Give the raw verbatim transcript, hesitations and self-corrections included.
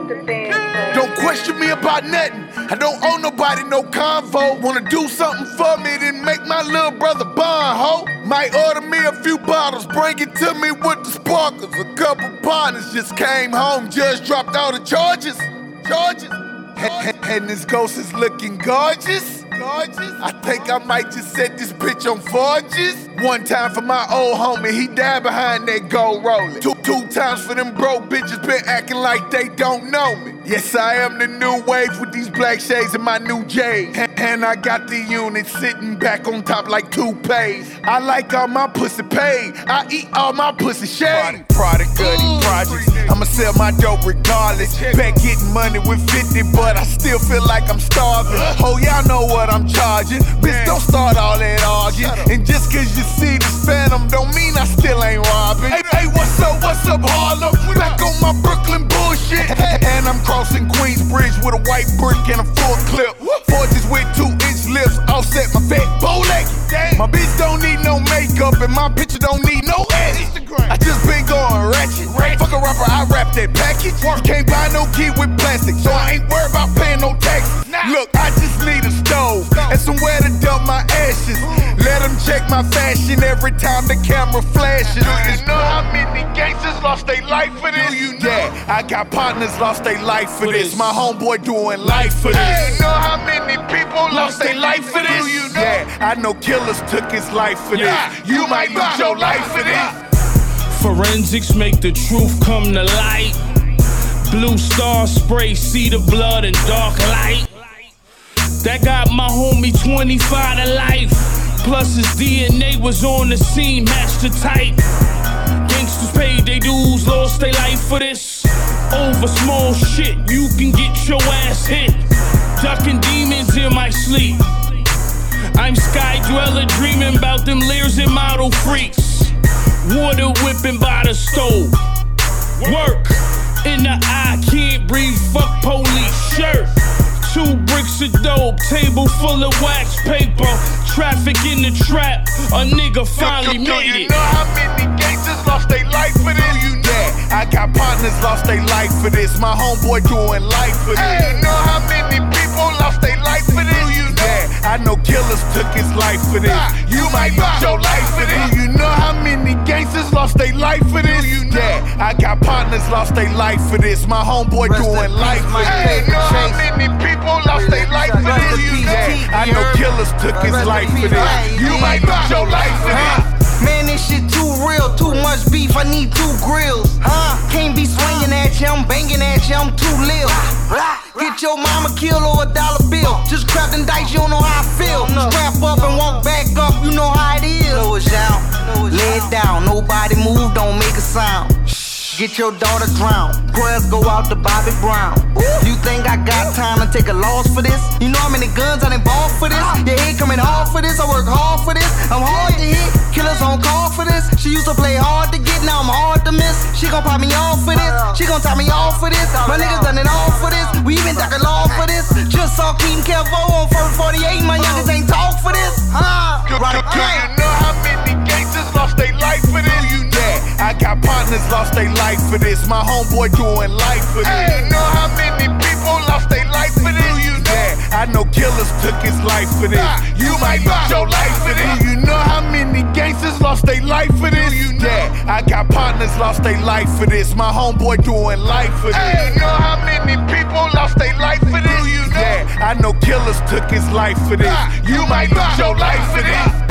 Don't question me about nothing. I don't owe nobody no convo. Wanna do something for me, then make my little brother bond, ho. Might order me a few bottles, bring it to me with the sparkles. A couple partners just came home, just dropped all the charges. Charges. And this ghost is looking gorgeous. Gorgeous. I think I might just set this bitch on forges. One time for my old homie, he died behind that gold rolling. Two, two times for them broke bitches been acting like they don't know me. Yes, I am the new wave with these black shades and my new J's. And, and I got the unit sitting back on top like toupees. I like all my pussy paid. I eat all my pussy shade. Product, goody projects. I'ma sell my dope regardless. Back getting money with fifty, but I still feel like I'm starving. Oh, y'all know what I'm charging. Bitch, don't start all that arguing. And just cause you see this phantom don't mean I still ain't robbing. Hey, hey, what's up, what's up, Harlem? Back on my Brooklyn bullshit. And I'm crossing Queensbridge with a white brick and a full clip. Forges with two inch lips, offset my fat bow leg. My bitch don't need no makeup and my picture don't need no edit. I just been going ratchet. Fuck a rapper, I rap that package. You can't buy no key with plastic, so I ain't worried about paying no taxes. Look, I just need a stove and somewhere to dump my ashes. Let them check my fashion every time the camera flashes. Do you know how many gangsters lost their life for this? Yeah, I got partners lost their life for this. My homeboy doing life for this. Do you know how many people lost their life for this? Yeah, I know killers took his life for this. You might lose your life for this. Forensics make the truth come to light. Blue star spray, see the blood in dark light. That got my homie twenty-five to life. Plus his D N A was on the scene, matched the type. Gangsters paid they dues, lost their life for this. Over small shit, you can get your ass hit. Ducking demons in my sleep. I'm Sky Dweller, dreaming about them Lears and model freaks. Water whipping by the stove. Work in the eye, can't breathe, fuck police shirt. Two bricks of dope, table full of wax paper. Traffic in the trap, a nigga finally do, do, do made you it. You know how many gangsters lost their life for this? You know, I got partners lost their life for this. My homeboy doing life for this. Hey, you know how many people lost their life for this? You know, I know killers took his life for this. You might lose your life for this. You know how many gangsters lost their life for this? You know, I got partners lost their life for this. My homeboy doing life for this. Hey, you know how many people lost their life for this? You know, I know killers took his life for this. You might lose your life for this. Man, this shit too real, too much beef, I need two grills. Huh? Can't be swinging at you, I'm banging at you, I'm too lil. Get your mama killed or a dollar bill. Just crap them dice, you don't know how I feel. Strap up and walk back up, you know how it is. Know it's out, lay it down, nobody move, don't make a sound. Get your daughter drowned. Prayers go out to Bobby Brown. You think I got time to take a loss for this? You know how many guns I done bought for this? Your head coming hard for this, I work hard for this. I'm hard to hit, killers on call for this. She used to play hard to get, now I'm hard to miss. She gon' pop me off for this, she gon' tie me off for this. My niggas done it all for this, we even talking law for this. Just saw Keaton Kelvo on first forty-eight, my youngest ain't talk for this. Huh? Right, do, do, do you know how many gangsters lost their life for this? You know, I got partners lost their life for this. My homeboy doing life for this. Hey, you know how many people lost their life for this? You know, I know killers took his life for this. You might lose your life for this. You know how many gangsters lost their life for this? You know, I got partners lost their life for this. My homeboy doing life for this. Hey, you know how many people lost their life for this? You know, I know killers took his life for this. You might lose your life for this.